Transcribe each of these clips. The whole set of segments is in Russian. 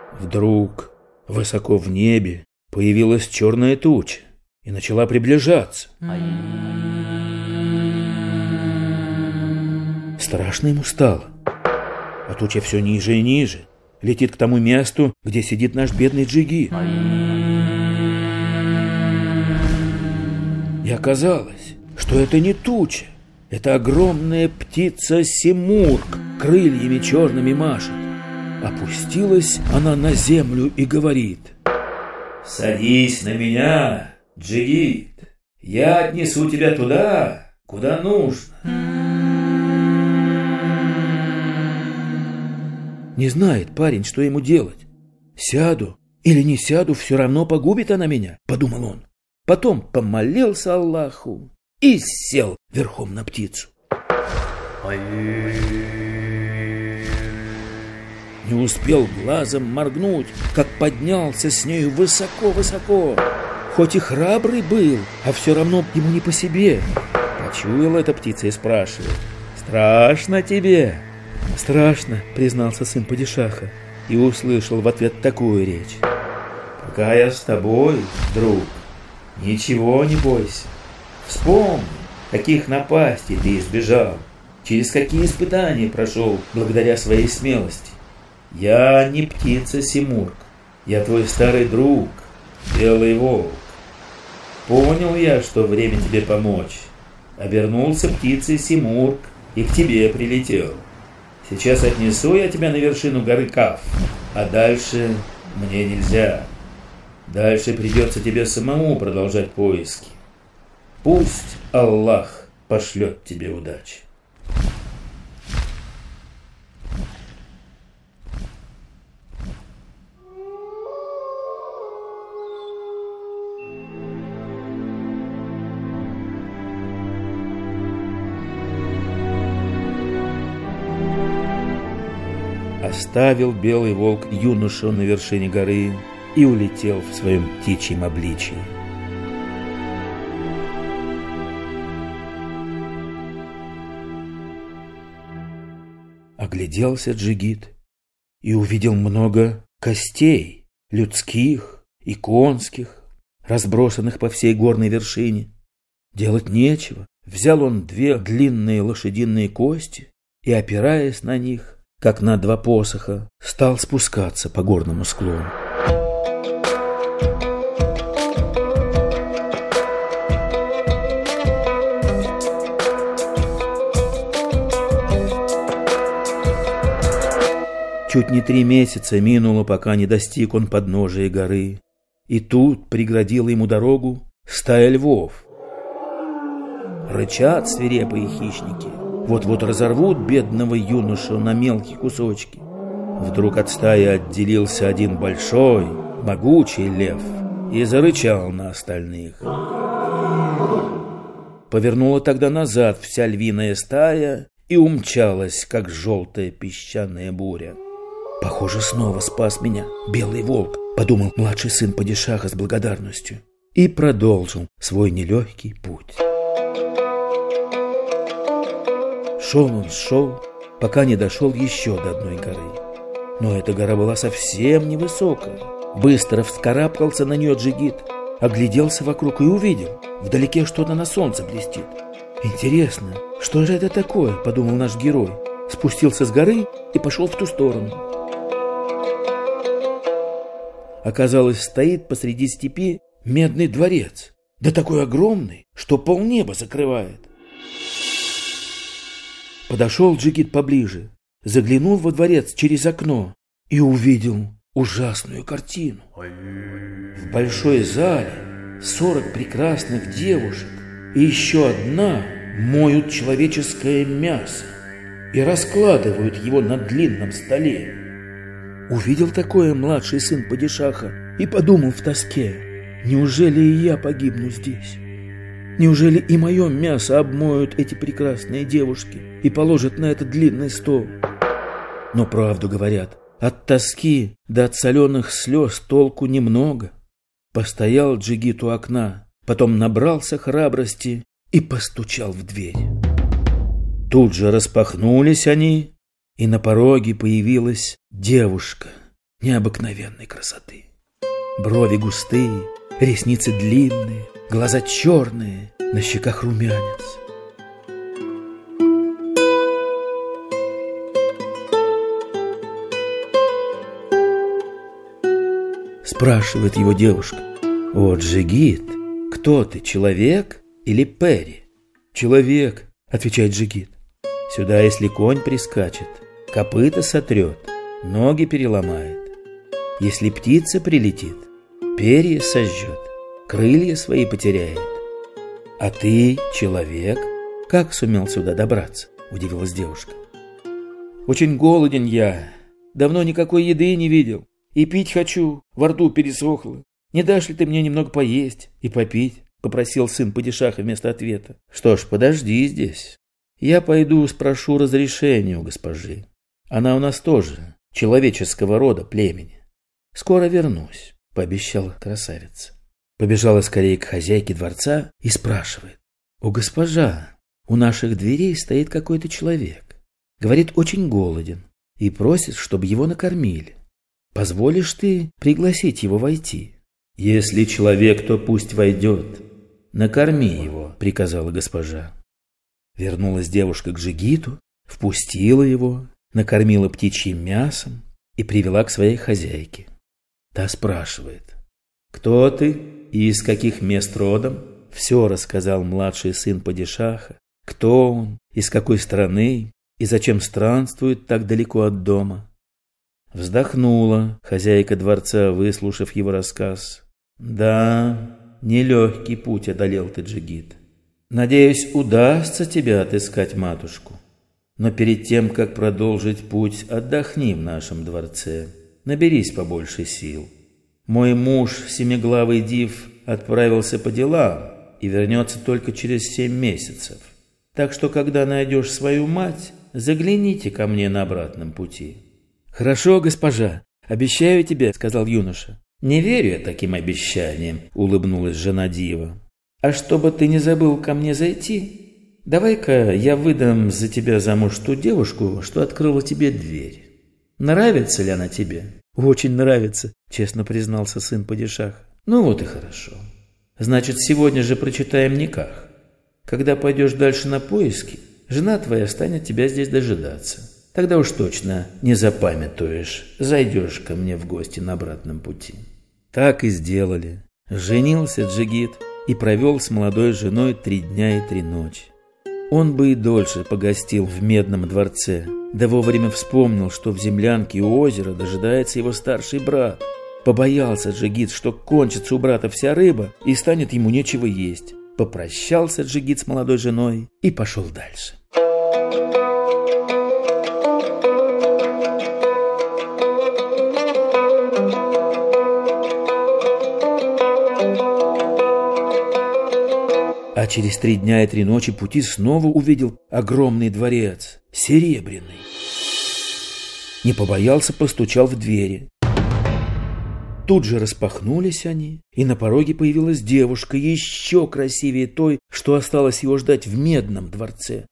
Вдруг высоко в небе появилась черная туча и начала приближаться. Страшно ему стало, а туча все ниже и ниже летит к тому месту, где сидит наш бедный Джигит. И оказалось, что это не туча, это огромная птица Симург, крыльями черными машет. Опустилась она на землю и говорит: «Садись на меня, Джигит, я отнесу тебя туда, куда нужно». Не знает парень, что ему делать. Сяду или не сяду, все равно погубит она меня, подумал он. Потом помолился Аллаху и сел верхом на птицу. Не успел глазом моргнуть, как поднялся с нею высоко-высоко. Хоть и храбрый был, а все равно ему не по себе. Почуяла эта птица и спрашивает: «Страшно тебе?» «Страшно», — признался сын падишаха, и услышал в ответ такую речь: «Пока я с тобой, друг, ничего не бойся. Вспомни, каких напастей ты избежал, через какие испытания прошел благодаря своей смелости. Я не птица Симург, я твой старый друг, белый волк. Понял я, что время тебе помочь. Обернулся птицей Симург и к тебе прилетел. Сейчас отнесу я тебя на вершину горы Каф, а дальше мне нельзя. Дальше придется тебе самому продолжать поиски. Пусть Аллах пошлет тебе удачи». Оставил белый волк юношу на вершине горы и улетел в своем птичьем обличии. Огляделся Джигит и увидел много костей, людских и конских, разбросанных по всей горной вершине. Делать нечего. Взял он 2 длинные лошадиные кости и, опираясь на них, как на 2 посоха, стал спускаться по горному склону. Чуть не 3 месяца минуло, пока не достиг он подножия горы. И тут преградила ему дорогу стая львов. Рычат свирепые хищники, вот-вот разорвут бедного юношу на мелкие кусочки. Вдруг от стаи отделился один большой, могучий лев и зарычал на остальных. Повернула тогда назад вся львиная стая и умчалась, как желтая песчаная буря. «Похоже, снова спас меня белый волк», — подумал младший сын падишаха с благодарностью и продолжил свой нелегкий путь. Шел, пока не дошел еще до одной горы. Но эта гора была совсем невысокая. Быстро вскарабкался на нее Джигит, огляделся вокруг и увидел: вдалеке что-то на солнце блестит. «Интересно, что же это такое?» — подумал наш герой. Спустился с горы и пошел в ту сторону. Оказалось, стоит посреди степи медный дворец, да такой огромный, что полнеба закрывает. Подошел Джигит поближе, заглянул во дворец через окно и увидел ужасную картину. В большой зале 40 прекрасных девушек и еще одна моют человеческое мясо и раскладывают его на длинном столе. Увидел такое младший сын падишаха и подумал в тоске: неужели и я погибну здесь? Неужели и мое мясо обмоют эти прекрасные девушки и положат на этот длинный стол? Но правду говорят, от тоски да от соленых слез толку немного. Постоял Джигит у окна, потом набрался храбрости и постучал в дверь. Тут же распахнулись они, и на пороге появилась девушка необыкновенной красоты. Брови густые, ресницы длинные, глаза черные, на щеках румянец. Спрашивает его девушка: «О, Джигит, кто ты, человек или Пери?» «Человек», — отвечает Джигит. «Сюда, если конь прискачет, копыта сотрет, ноги переломает. Если птица прилетит, перья сожжет, крылья свои потеряет. А ты, человек, как сумел сюда добраться?» — удивилась девушка. «Очень голоден я, давно никакой еды не видел. И пить хочу, во рту пересохло. Не дашь ли ты мне немного поесть и попить?» — попросил сын падишаха вместо ответа. «Что ж, подожди здесь. Я пойду спрошу разрешения у госпожи. Она у нас тоже человеческого рода племени. Скоро вернусь», — пообещала красавица. Побежала скорее к хозяйке дворца и спрашивает: «О, госпожа, у наших дверей стоит какой-то человек. Говорит, очень голоден и просит, чтобы его накормили. Позволишь ты пригласить его войти?» «Если человек, то пусть войдет. Накорми его», — приказала госпожа. Вернулась девушка к Джигиту, впустила его, накормила птичьим мясом и привела к своей хозяйке. Та спрашивает: «Кто ты и из каких мест родом?» Все рассказал младший сын падишаха, кто он, из какой страны и зачем странствует так далеко от дома. Вздохнула хозяйка дворца, выслушав его рассказ. «Да, нелегкий путь одолел ты, Джигит. Надеюсь, удастся тебе отыскать матушку. Но перед тем, как продолжить путь, отдохни в нашем дворце, наберись побольше сил. Мой муж, семиглавый див, отправился по делам и вернется только через 7 месяцев. Так что, когда найдешь свою мать, загляните ко мне на обратном пути». «Хорошо, госпожа, обещаю тебе», — сказал юноша. «Не верю я таким обещаниям», — улыбнулась жена дива. «А чтобы ты не забыл ко мне зайти, давай-ка я выдам за тебя замуж ту девушку, что открыла тебе дверь. Нравится ли она тебе?» «Очень нравится», — честно признался сын падишаха. «Ну вот и хорошо. Значит, сегодня же прочитаем никах. Когда пойдешь дальше на поиски, жена твоя станет тебя здесь дожидаться. Тогда уж точно не запамятуешь, зайдешь ко мне в гости на обратном пути». Так и сделали. Женился Джигит и провел с молодой женой 3 дня и 3 ночи. Он бы и дольше погостил в Медном дворце, да вовремя вспомнил, что в землянке у озера дожидается его старший брат. Побоялся Джигит, что кончится у брата вся рыба и станет ему нечего есть. Попрощался Джигит с молодой женой и пошел дальше. А через 3 дня и 3 ночи пути снова увидел огромный дворец, серебряный. Не побоялся, постучал в двери. Тут же распахнулись они, и на пороге появилась девушка, еще красивее той, что осталось его ждать в Медном дворце.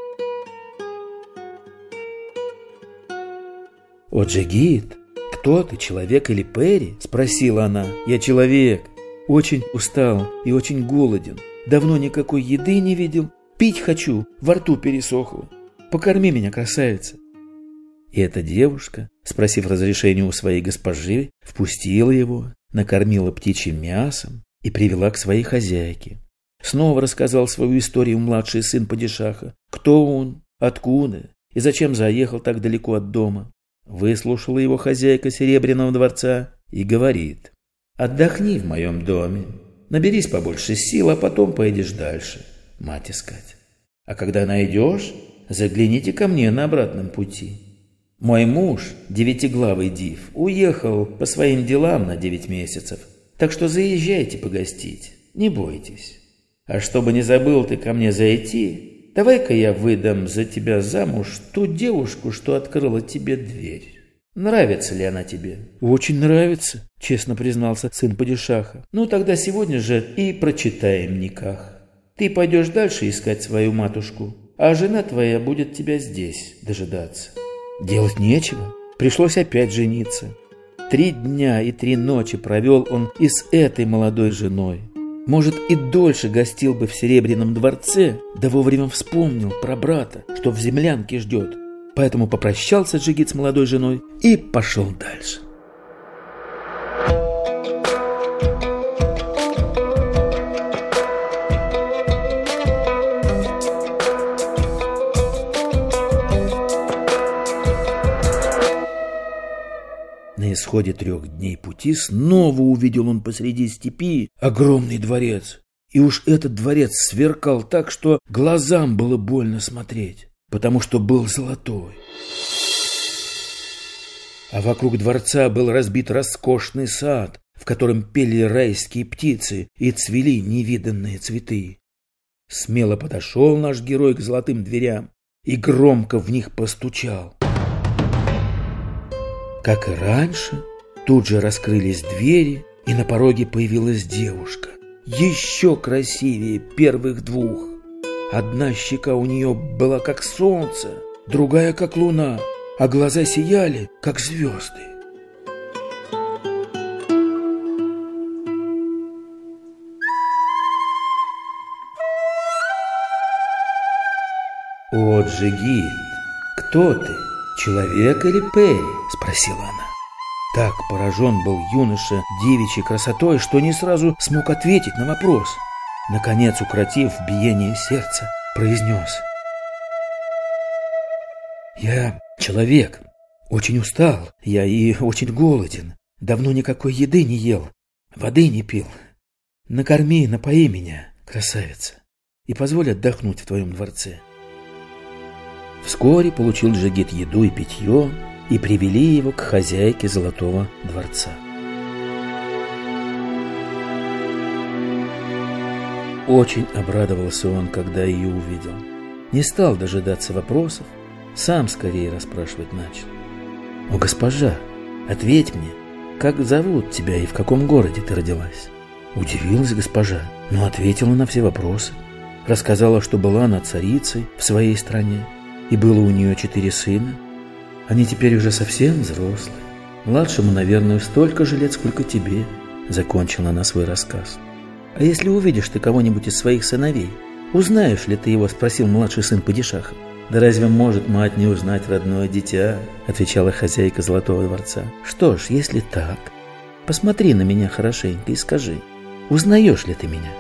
«О, Джигит, кто ты, человек или Пери?» — спросила она. «Я человек, очень устал и очень голоден. Давно никакой еды не видел, пить хочу, во рту пересохло. Покорми меня, красавица». И эта девушка, спросив разрешения у своей госпожи, впустила его, накормила птичьим мясом и привела к своей хозяйке. Снова рассказал свою историю младший сын падишаха, кто он, откуда и зачем заехал так далеко от дома. Выслушала его хозяйка Серебряного дворца и говорит: «Отдохни в моем доме. Наберись побольше сил, а потом поедешь дальше, мать искать. А когда найдешь, загляните ко мне на обратном пути. Мой муж, 9-главый див, уехал по своим делам на 9 месяцев, так что заезжайте погостить, не бойтесь. А чтобы не забыл ты ко мне зайти, давай-ка я выдам за тебя замуж ту девушку, что открыла тебе дверь. Нравится ли она тебе?» «Очень нравится», — честно признался сын падишаха. «Ну, тогда сегодня же и прочитаем никах. Ты пойдешь дальше искать свою матушку, а жена твоя будет тебя здесь дожидаться». Делать нечего, пришлось опять жениться. 3 дня и 3 ночи провел он и с этой молодой женой. Может, и дольше гостил бы в Серебряном дворце, да вовремя вспомнил про брата, что в землянке ждет. Поэтому попрощался Джигит с молодой женой и пошел дальше. На исходе 3 дней пути снова увидел он посреди степи огромный дворец. И уж этот дворец сверкал так, что глазам было больно смотреть, потому что был золотой. А вокруг дворца был разбит роскошный сад, в котором пели райские птицы и цвели невиданные цветы. Смело подошел наш герой к золотым дверям и громко в них постучал. Как и раньше, тут же раскрылись двери, и на пороге появилась девушка, еще красивее первых 2. Одна щека у нее была как солнце, другая как луна, а глаза сияли, как звезды. «О, Джигит, кто ты? Человек или Пери?» — спросила она. Так поражен был юноша девичьей красотой, что не сразу смог ответить на вопрос. Наконец, укротив биение сердца, произнес: «Я человек, очень устал, я и очень голоден, давно никакой еды не ел, воды не пил. Накорми, напои меня, красавица, и позволь отдохнуть в твоем дворце». Вскоре получил Джигит еду и питье, и привели его к хозяйке Золотого дворца. Очень обрадовался он, когда ее увидел. Не стал дожидаться вопросов, сам скорее расспрашивать начал. «О, госпожа, ответь мне, как зовут тебя и в каком городе ты родилась?» Удивилась госпожа, но ответила на все вопросы. Рассказала, что была она царицей в своей стране, и было у нее 4 сына. Они теперь уже совсем взрослые. Младшему, наверное, столько же лет, сколько тебе. Закончила она свой рассказ. «А если увидишь ты кого-нибудь из своих сыновей, узнаешь ли ты его?» — спросил младший сын падишаха. «Да разве может мать не узнать родное дитя?» — отвечала хозяйка Золотого дворца. «Что ж, если так, посмотри на меня хорошенько и скажи, узнаешь ли ты меня?»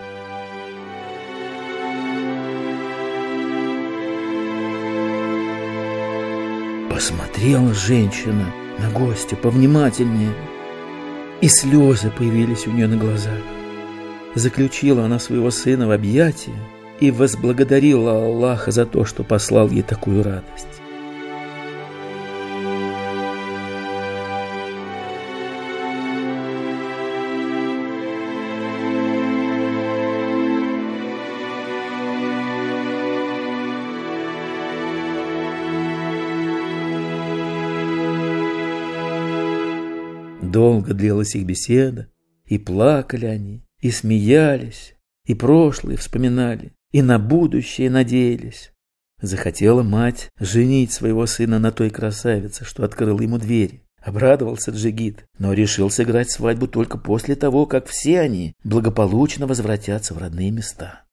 Посмотрела женщина на гостя повнимательнее, и слезы появились у нее на глазах. Заключила она своего сына в объятия и возблагодарила Аллаха за то, что послал ей такую радость. Долго длилась их беседа, и плакали они, и смеялись, и прошлое вспоминали, и на будущее надеялись. Захотела мать женить своего сына на той красавице, что открыла ему двери. Обрадовался Джигит, но решил сыграть свадьбу только после того, как все они благополучно возвратятся в родные места.